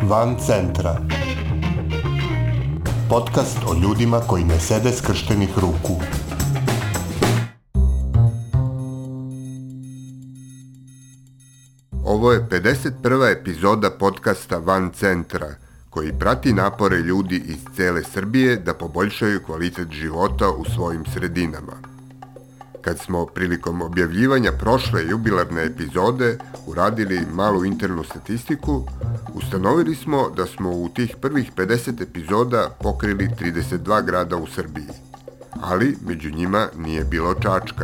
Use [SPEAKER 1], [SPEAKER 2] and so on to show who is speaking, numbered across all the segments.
[SPEAKER 1] Van centra. Podcast o ljudima koji ne sede skrštenih ruku. Ovo je 51. epizoda podcasta Van centra, koji prati napore ljudi iz cele Srbije da poboljšaju kvalitet života u svojim sredinama. Kad smo prilikom objavljivanja prošle jubilarne epizode uradili malu internu statistiku, ustanovili smo da smo u tih prvih 50 epizoda pokrili 32 grada u Srbiji, ali među njima nije bilo Čačka.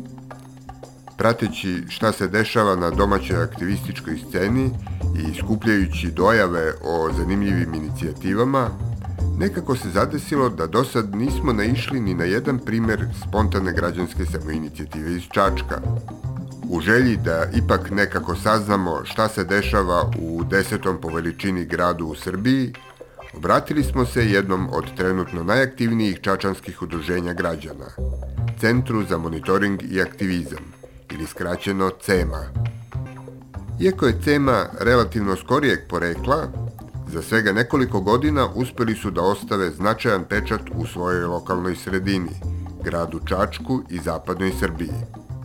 [SPEAKER 1] Prateći šta se dešava na domaćoj aktivističkoj sceni i skupljajući dojave o zanimljivim inicijativama, nekako se zadesilo da do sad nismo naišli ni na jedan primer spontane građanske samoinicijative iz Čačka. U želji da ipak nekako saznamo šta se dešava u 10. po veličini gradu u Srbiji, obratili smo se jednom od trenutno najaktivnijih čačanskih udruženja građana, Centru za monitoring i aktivizam, ili skraćeno CEMA. Iako je CEMA relativno skorijeg porekla, za svega nekoliko godina uspeli su da ostave značajan pečat u svojoj lokalnoj sredini, gradu Čačku i zapadnoj Srbiji.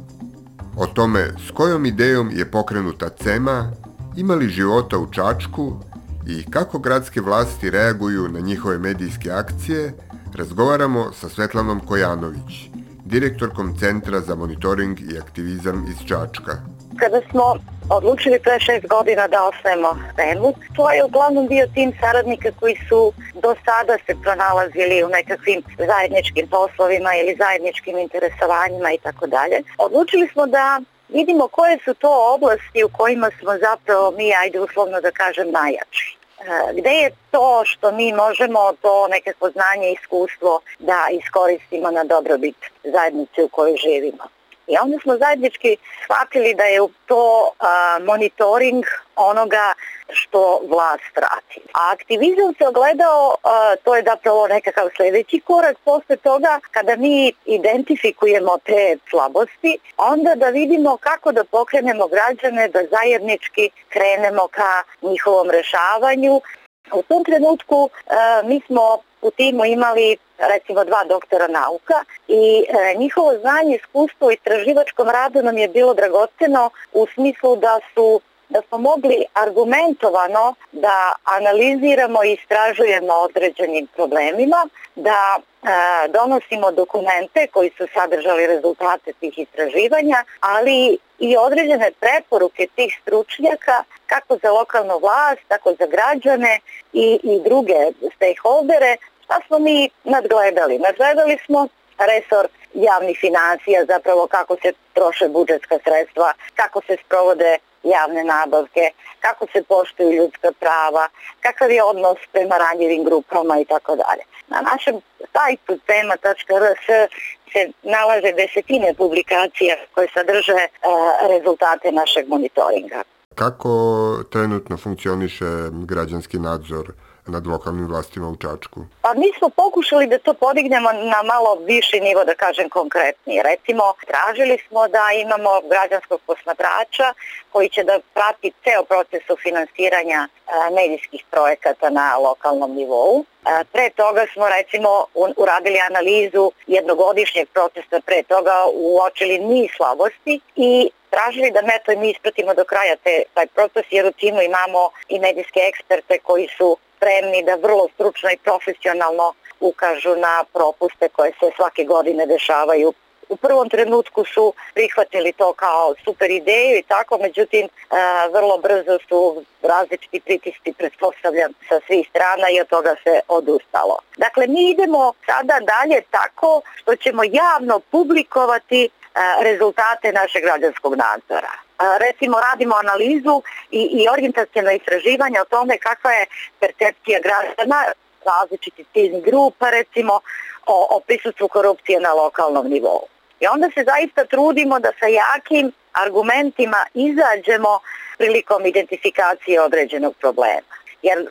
[SPEAKER 1] O tome s kojom idejom je pokrenuta CEMA, ima li života u Čačku i kako gradske vlasti reaguju na njihove medijske akcije, razgovaramo sa Svetlanom Kojanović, direktorkom Centra za monitoring i aktivizam iz Čačka.
[SPEAKER 2] Kada smo odlučili pre 6 godina da osvojimo CEMU, to je uglavnom bio tim saradnika koji su do sada se pronalazili u nekakvim zajedničkim poslovima ili zajedničkim interesovanjima i tako dalje. Odlučili smo da vidimo koje su to oblasti u kojima smo zapravo mi, ajde uslovno da kažem, najjači. Gde je to što mi možemo to nekako znanje i iskustvo da iskoristimo na dobrobit zajednice u kojoj živimo. I onda smo zajednički shvatili da je to monitoring onoga što vlast radi. A aktivizam se ogledao, to je zapravo nekakav sljedeći korak posle toga, kada mi identifikujemo te slabosti, onda da vidimo kako da pokrenemo građane, da zajednički krenemo ka njihovom rešavanju. U tom trenutku mi smo u timu imali recimo 2 doktora nauka i njihovo znanje, iskustvo u istraživačkom radu nam je bilo dragoceno u smislu da smo mogli argumentovano da analiziramo i istražujemo određenim problemima, da donosimo dokumente koji su sadržali rezultate tih istraživanja, ali i određene preporuke tih stručnjaka kako za lokalnu vlast, tako za građane i druge stakeholdere. Šta smo mi nadgledali? Nadgledali smo resor javnih financija, zapravo kako se troše budžetska sredstva, kako se sprovode javne nabavke, kako se poštuju ljudska prava, kakav je odnos prema ranjivim grupama i tako dalje. Na našem sajtu cema.rs se nalaze desetine publikacija koje sadrže rezultate našeg monitoringa.
[SPEAKER 1] Kako trenutno funkcioniše građanski nadzor nad lokalnim vlastima u Čačku?
[SPEAKER 2] Pa mi smo pokušali da to podignemo na malo viši nivo, da kažem konkretnije. Recimo, tražili smo da imamo građanskog posmatrača koji će da prati ceo proces finansiranja medijskih projekata na lokalnom nivou. Pre toga smo recimo uradili analizu jednogodišnjeg procesa, pre toga uočili niz slabosti i tražili da mi ispratimo do kraja taj proces, jer u timu imamo i medijske eksperte koji su spremni da vrlo stručno i profesionalno ukažu na propuste koje se svake godine dešavaju. U prvom trenutku su prihvatili to kao super ideju i tako, međutim vrlo brzo su različiti pritisci, pretpostavljam, sa svih strana i od toga se odustalo. Dakle, mi idemo sada dalje tako što ćemo javno publikovati rezultate našeg građanskog nadzora. Recimo, radimo analizu i orijentaciona istraživanja o tome kakva je percepcija građana različitih ciljnih grupa, recimo o prisustvu korupcije na lokalnom nivou. I onda se zaista trudimo da sa jakim argumentima izađemo prilikom identifikacije određenog problema. Jer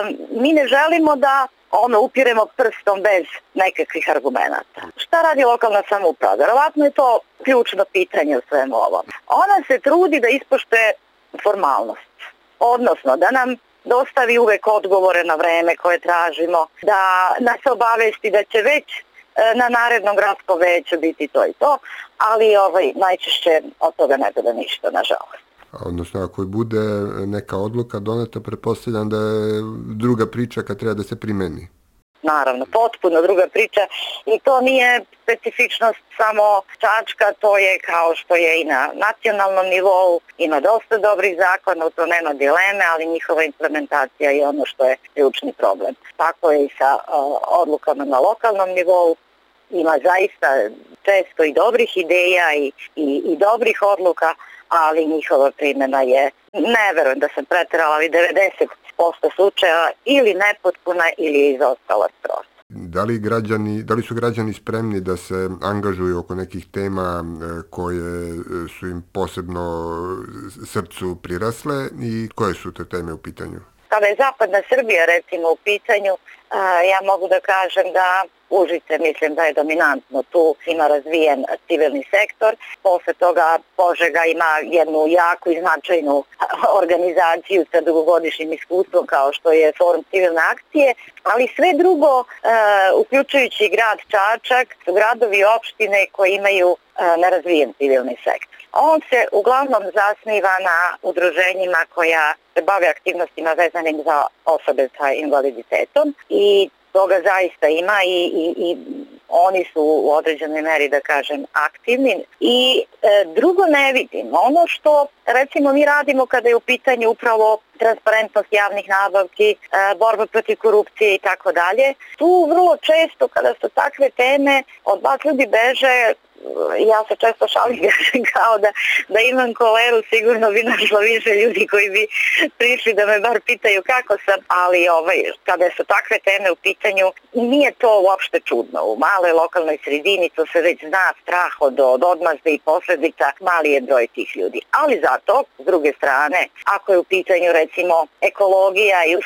[SPEAKER 2] mi ne želimo da upiremo prstom bez nekakvih argumenata. Šta radi lokalna samouprava? Verovatno je to ključno pitanje u svemu ovom. Ona se trudi da ispoštuje formalnost. Odnosno, da nam dostavi uvek odgovore na vreme koje tražimo, da nas obavesti da će već na narednom gradskom veću biti to i to, ali najčešće od toga ne bude ništa, nažalost.
[SPEAKER 1] Odnosno, ako bude neka odluka doneta, pretpostavljam da je druga priča kad treba da se primeni.
[SPEAKER 2] Naravno, potpuno druga priča i to nije specifičnost samo Čačka, to je kao što je i na nacionalnom nivou, ima dosta dobrih zakona, u to nema dileme, ali njihova implementacija je ono što je ključni problem. Tako je i sa odlukama na lokalnom nivou, ima zaista često i dobrih ideja i dobrih odluka, ali njihova primjena je, ne verujem da sam preterala, ali 90% slučajeva ili nepotpuna ili je izostala skroz.
[SPEAKER 1] Da li su građani spremni da se angažuju oko nekih tema koje su im posebno srcu prirasle i koje su te teme u pitanju?
[SPEAKER 2] Kada je zapadna Srbija recimo u pitanju, ja mogu da kažem da Užice mislim da je dominantno, tu ima razvijen civilni sektor, posle toga Požega ima jednu jaku i značajnu organizaciju sa dugogodišnjim iskustvom kao što je Forum civilne akcije, ali sve drugo, uključujući grad Čačak, su gradovi i opštine koji imaju nerazvijen civilni sektor. On se uglavnom zasniva na udruženjima koja se bave aktivnostima vezanim za osobe sa invaliditetom i toga zaista ima i oni su u određenoj meri, da kažem, aktivni. I drugo ne vidim. Ono što recimo mi radimo kada je u pitanju upravo transparentnost javnih nabavki, borba protiv korupcije i tako dalje, tu vrlo često kada su takve teme od vas ljudi beže. Ja se često šalim kao da imam koleru, sigurno bi našla više ljudi koji bi prišli da me bar pitaju kako sam, ali kada su takve teme u pitanju, nije to uopšte čudno. U maloj lokalnoj sredini to se već zna, strah od odmazde i posledica, mali je broj tih ljudi. Ali zato, s druge strane, ako je u pitanju recimo ekologija i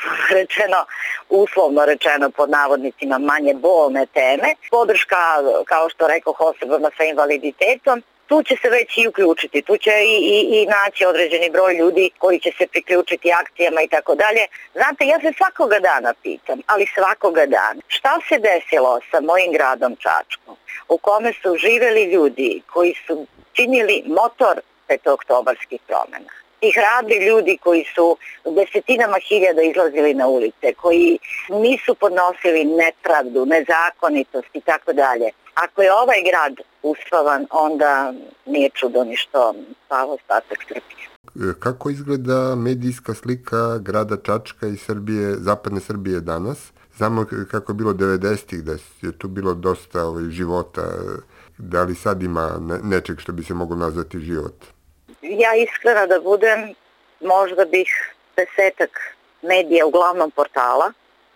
[SPEAKER 2] uslovno rečeno pod navodnicima manje bolne teme, podrška, kao što rekoh, osobama sa invaliditetom, tu će se već i uključiti, tu će i naći određeni broj ljudi koji će se priključiti akcijama i tako dalje. Znate, ja se svakoga dana pitam, ali svakoga dana, šta se desilo sa mojim gradom Čačkom, u kome su živeli ljudi koji su činili motor petooktobarskih promena. I hrabri ljudi koji su desetinama hiljada izlazili na ulice, koji nisu podnosili nepravdu, nezakonitost i tako dalje. Ako je ovaj grad uspavan, onda nije čudo ni što spava ostatak Srbije.
[SPEAKER 1] Kako izgleda medijska slika grada Čačka i Srbije, zapadne Srbije danas? Znamo kako je bilo 90-ih, da je tu bilo dosta života. Da li sad ima nečeg što bi se moglo nazvati život?
[SPEAKER 2] Ja iskreno da budem, možda bih 10 medija, uglavnom portala,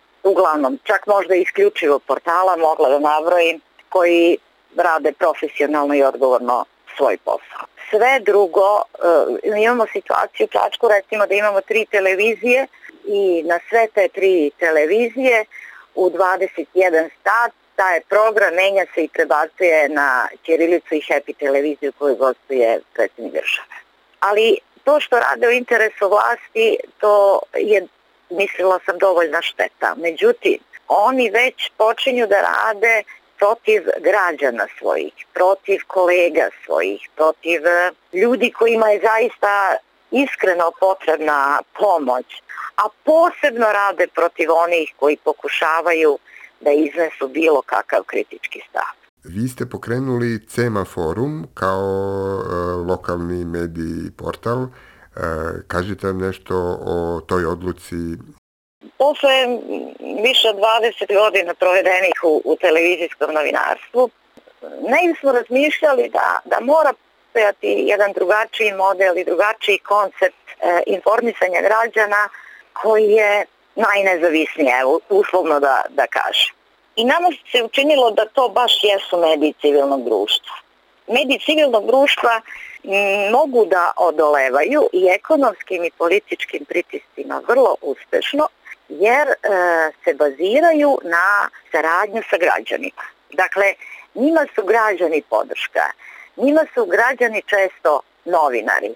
[SPEAKER 2] čak možda isključivo portala, mogla da nabrojim, koji rade profesionalno i odgovorno svoj posao. Sve drugo, imamo situaciju u Čačku, recimo da imamo 3 televizije i na sve te 3 televizije u 21 sat taj program menja se i prebacuje na ćirilicu i Happy televiziju koju gostuje predsjednik države. Ali to što rade u interesu vlasti, to je, mislila sam, dovoljna šteta. Međutim, oni već počinju da rade protiv građana svojih, protiv kolega svojih, protiv ljudi kojima je zaista iskreno potrebna pomoć, a posebno rade protiv onih koji pokušavaju da iznesu bilo kakav kritički stav.
[SPEAKER 1] Vi ste pokrenuli CEMA forum kao lokalni medij i portal. Kažite nam nešto o toj odluci.
[SPEAKER 2] Posle više od 20 godina provedenih u televizijskom novinarstvu, negdje smo razmišljali da mora postojati jedan drugačiji model i drugačiji koncept informisanja građana koji je najnezavisniji, uslovno da kažem. I nama se učinilo da to baš jesu mediji civilnog društva. Mediji civilnog društva mogu da odolevaju i ekonomskim i političkim pritiscima vrlo uspešno, jer se baziraju na saradnju sa građanima. Dakle, njima su građani podrška, njima su građani često novinari,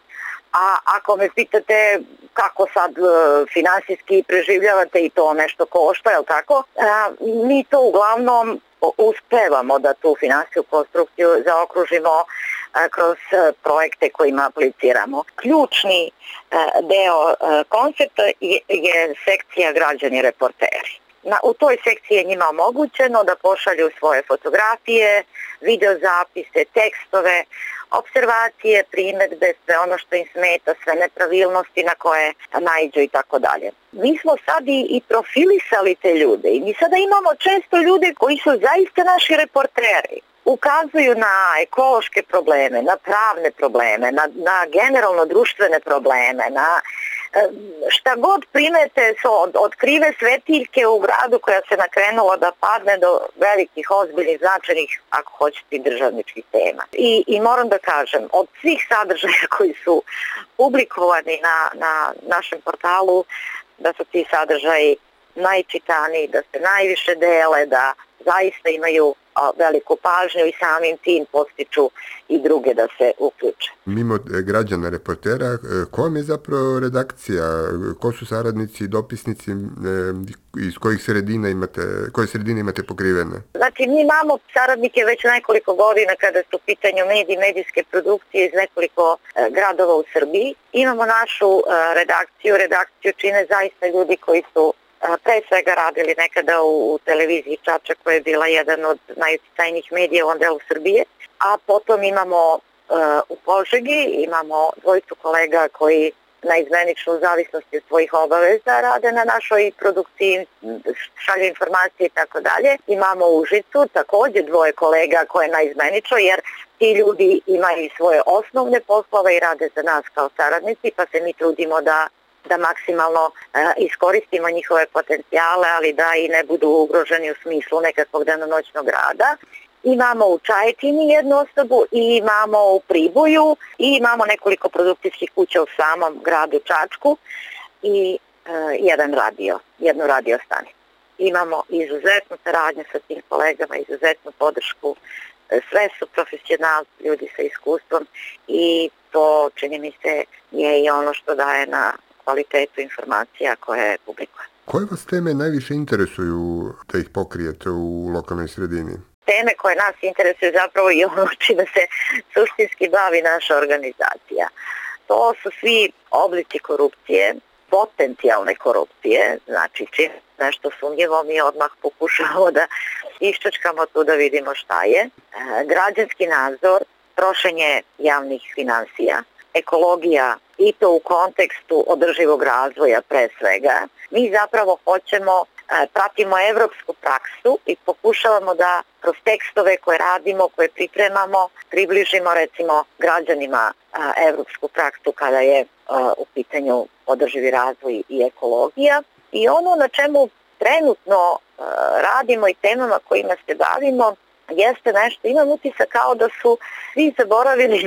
[SPEAKER 2] A ako me pitate kako sad finansijski preživljavate i to nešto košta, jel tako? Mi to uglavnom uspevamo da tu finansijsku konstrukciju zaokružimo kroz projekte kojima apliciramo. Ključni deo koncepta je sekcija građani reporteri. U toj sekciji je njima omogućeno da pošalju svoje fotografije, videozapise, tekstove, observacije, primedbe, sve ono što im smeta, sve nepravilnosti na koje naiđu i tako dalje. Mi smo sad i profilisali te ljude i mi sada imamo često ljude koji su zaista naši reporteri. Ukazuju na ekološke probleme, na pravne probleme, na generalno društvene probleme, na šta god primete od krive svetiljke u gradu koja se nakrenula da padne do velikih, ozbiljnih, značajnih, ako hoćete, državničkih tema. I moram da kažem, od svih sadržaja koji su publikovani na našem portalu, da su ti sadržaji najčitaniji, da se najviše dele, da zaista imaju veliku pažnju i samim tim podstiču i druge da se uključe.
[SPEAKER 1] Mimo građana reportera, koja je zapravo redakcija? Ko su saradnici, dopisnici, iz kojih sredina koje sredine imate pokrivene?
[SPEAKER 2] Znači, mi imamo saradnike već nekoliko godina kada su u pitanju medijske produkcije iz nekoliko gradova u Srbiji. Imamo našu redakciju čine zaista ljudi koji su pre svega radili nekada u televiziji Čačak, koja je bila jedan od najuticajnijih medija u ovom delu Srbije, a potom imamo u Požegi, imamo dvojicu kolega koji naizmenično u zavisnosti od svojih obaveza rade na našoj produkciji, šalju informacije i tako dalje. Imamo u Užicu takođe dvoje kolega koje naizmenično, jer ti ljudi imaju svoje osnovne poslove i rade za nas kao saradnici, pa se mi trudimo da maksimalno iskoristimo njihove potencijale, ali da i ne budu ugroženi u smislu nekakvog danonoćnog rada. Imamo u Čajetini jednu osobu i imamo u Priboju i imamo nekoliko produkcijskih kuća u samom gradu Čačku i jednu radio stanicu. Imamo izuzetnu saradnju sa tim kolegama, izuzetnu podršku. Sve su profesionalci, ljudi sa iskustvom i to, čini mi se, je i ono što daje na kvalitetu informacija koje publikuje.
[SPEAKER 1] Koje vas teme najviše interesuju da ih pokrijete u lokalnoj sredini?
[SPEAKER 2] Teme koje nas interesuju zapravo i ono čime se suštinski bavi naša organizacija. To su svi oblici korupcije, potencijalne korupcije, znači čim nešto sumnjivo mi odmah pokušamo da iščačkamo tu da vidimo šta je. Građanski nadzor, trošenje javnih finansija, ekologija i to u kontekstu održivog razvoja pre svega. Mi zapravo pratimo evropsku praksu i pokušavamo da kroz tekstove koje radimo, koje pripremamo, približimo recimo građanima evropsku praksu kada je u pitanju održivi razvoj i ekologija. I ono na čemu trenutno radimo i temama kojima se bavimo jeste nešto, imam utisak kao da su svi zaboravili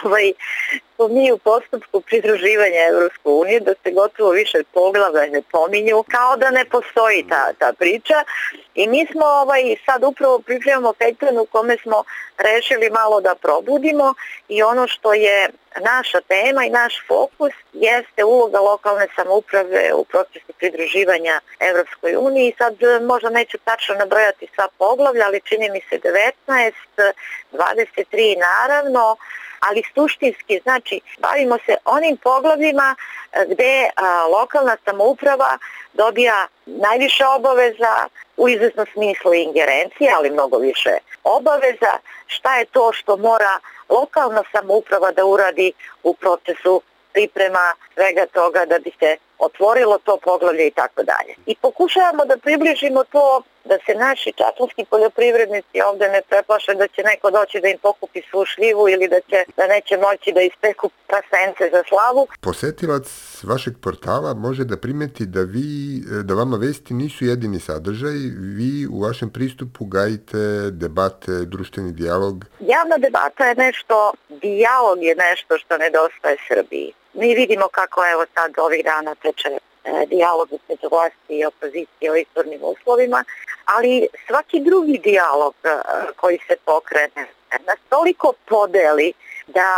[SPEAKER 2] da mi u postupku pridruživanja Evropske unije, da se gotovo više poglavlja ne pominju, kao da ne postoji ta priča. I mi smo sad upravo pripremamo pečan u kome smo rešili malo da probudimo i ono što je naša tema i naš fokus jeste uloga lokalne samouprave u procesu pridruživanja Evropskoj uniji. Sad možda neću tačno nabrojati sva poglavlja, ali čini mi se 19, 23 naravno, ali suštinski, znači, bavimo se onim poglavljima gde lokalna samouprava dobija najviše obaveza, u izvesnom smislu ingerencije, ali mnogo više obaveza, šta je to što mora lokalna samouprava da uradi u procesu priprema svega toga da bi se otvorilo to poglavlje i tako dalje. I pokušavamo da približimo to da se naši čačanski poljoprivrednici ovde ne preplaše da će neko doći da im pokupi svu šljivu ili da neće moći da ispeku prasence za slavu.
[SPEAKER 1] Posetilac vašeg portala može da primeti da vama vesti nisu jedini sadržaj, vi u vašem pristupu gajite debate, društveni dijalog.
[SPEAKER 2] Javna debata je nešto, dijalog je nešto što nedostaje Srbiji. Mi vidimo kako evo sad ovih dana teče dijalog između vlasti i opozicije o izbornim uslovima, ali svaki drugi dijalog koji se pokrene nas toliko podeli da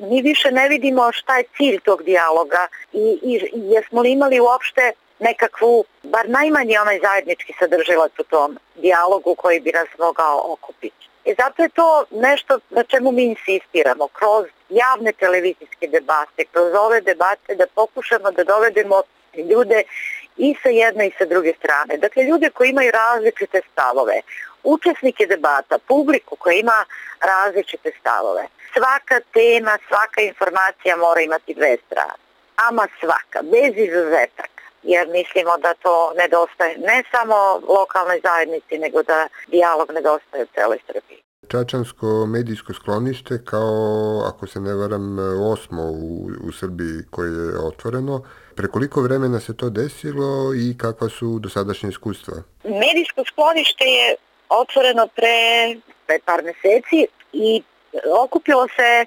[SPEAKER 2] mi više ne vidimo šta je cilj tog dijaloga i jesmo li imali uopšte nekakvu, bar najmanje onaj zajednički sadržilac u tom dijalogu koji bi nas mogao okupiti. I zato je to nešto na čemu mi insistiramo, kroz javne televizijske debate, kroz ove debate da pokušamo da dovedemo ljude i sa jedne i sa druge strane. Dakle, ljude koji imaju različite stavove, učesnike debata, publiku koja ima različite stavove. Svaka tema, svaka informacija mora imati dve strane. Ama svaka, bez izuzetaka. Jer mislimo da to nedostaje ne samo lokalnoj zajednici, nego da dijalog nedostaje u celoj Srbiji.
[SPEAKER 1] Čačansko medijsko sklonište kao, ako se ne varam, 8. u Srbiji koje je otvoreno. Pre koliko vremena se to desilo i kakva su dosadašnje iskustva?
[SPEAKER 2] Medijsko sklonište je otvoreno pre par meseci i okupilo se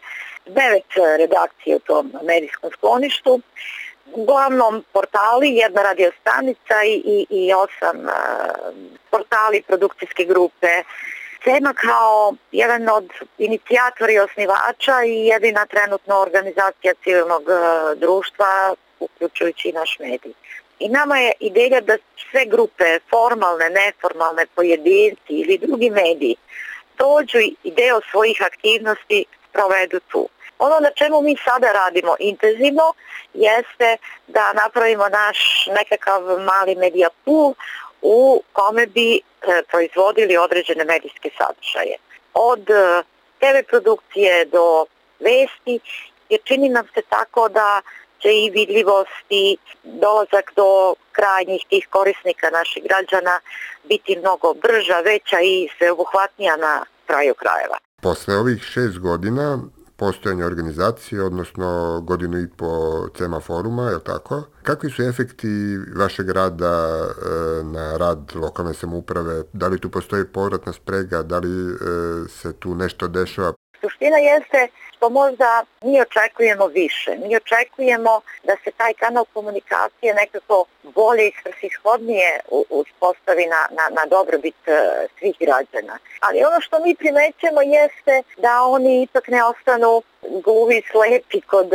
[SPEAKER 2] 9 redakcija u tom medijskom skloništu. Uglavnom portali, jedna radio stanica i 8 portali produkcijske grupe. SEMA kao jedan od inicijatora i osnivača i jedina trenutno organizacija civilnog društva, uključujući i naš medij. I nama je ideja da sve grupe, formalne, neformalne, pojedinci ili drugi mediji, dođu i deo svojih aktivnosti provedu tu. Ono na čemu mi sada radimo intenzivno jeste da napravimo naš nekakav mali media pool u kome bi proizvodili određene medijske sadržaje. Od TV produkcije do vesti, jer čini nam se tako da će i vidljivost i dolazak do krajnjih tih korisnika naših građana biti mnogo brža, veća i sveobuhvatnija na kraju krajeva.
[SPEAKER 1] Posle ovih 6 godina postojanja organizacije, odnosno godinu i po CEMA foruma, je li tako? Kakvi su efekti vašeg rada na rad lokalne samouprave? Da li tu postoji povratna sprega? Da li se tu nešto dešava?
[SPEAKER 2] Suština jeste što možda mi očekujemo više. Mi očekujemo da se taj kanal komunikacije nekako bolje i svrsishodnije uspostavi na dobrobit svih građana. Ali ono što mi primećujemo jeste da oni ipak ne ostanu gluvi, slepi kod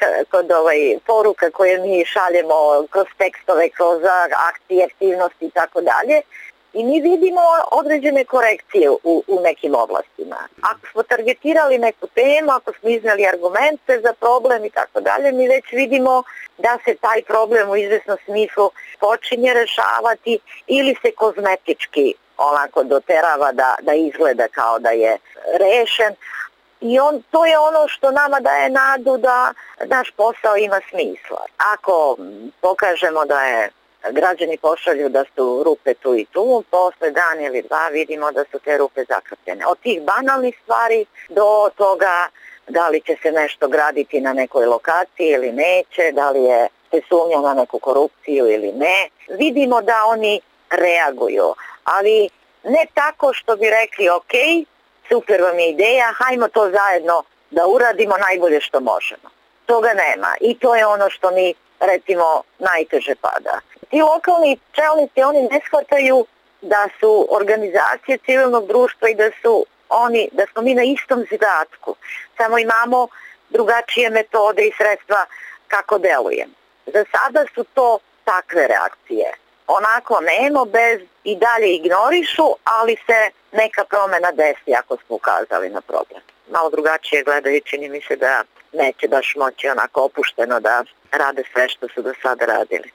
[SPEAKER 2] poruka koje mi šaljemo kroz tekstove, kroz akcije, aktivnosti i tako dalje. I mi vidimo određene korekcije u nekim oblastima. Ako smo targetirali neku temu, ako smo iznali argumente za problem i tako dalje, mi već vidimo da se taj problem u izvesnom smislu počinje rešavati ili se kozmetički onako doterava da izgleda kao da je rešen. I to je ono što nama daje nadu da naš posao ima smisla. Ako pokažemo da je građani pošalju da su rupe tu i tu, posle dan ili dva vidimo da su te rupe zakrpljene. Od tih banalnih stvari do toga da li će se nešto graditi na nekoj lokaciji ili neće, da li se sumnja na neku korupciju ili ne. Vidimo da oni reaguju, ali ne tako što bi rekli ok, super vam je ideja, hajmo to zajedno da uradimo najbolje što možemo. Toga nema i to je ono što mi recimo najteže pada. Ti lokalni čelnici, oni ne shvataju da su organizacije civilnog društva i da smo mi na istom zadatku. Samo imamo drugačije metode i sredstva kako delujemo. Za sada su to takve reakcije. Onako nemo, bez i dalje ignorišu, ali se neka promena desi ako smo ukazali na problem. Malo drugačije gledaju, čini mi se da neće baš moći onako opušteno da rade sve što su do sada radili.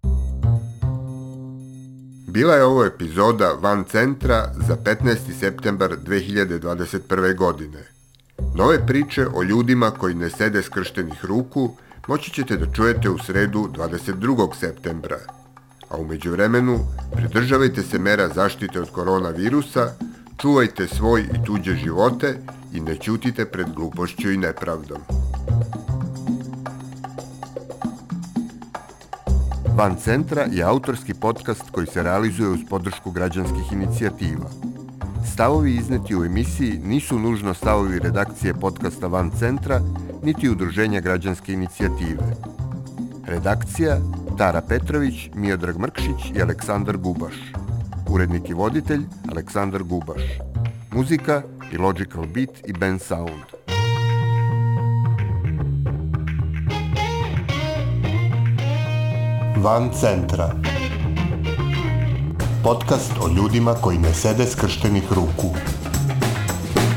[SPEAKER 1] Bila je ovo epizoda Van centra za 15. septembar 2021. godine. Nove priče o ljudima koji ne sede skrštenih ruku moći ćete da čujete u sredu 22. septembra. A u međuvremenu pridržavajte se mera zaštite od koronavirusa, čuvajte svoj i tuđe živote i ne ćutite pred glupošću i nepravdom. Van centra je autorski podcast koji se realizuje uz podršku građanskih inicijativa. Stavovi izneti u emisiji nisu nužno stavovi redakcije podcasta Van centra, niti udruženja građanske inicijative. Redakcija Tara Petrović, Miodrag Mrkšić i Aleksandar Gubaš. Urednik i voditelj Aleksandar Gubaš. Muzika i Logical Beat i Ben Sound. Van centra. Podcast o ljudima koji ne sede skrštenih ruku.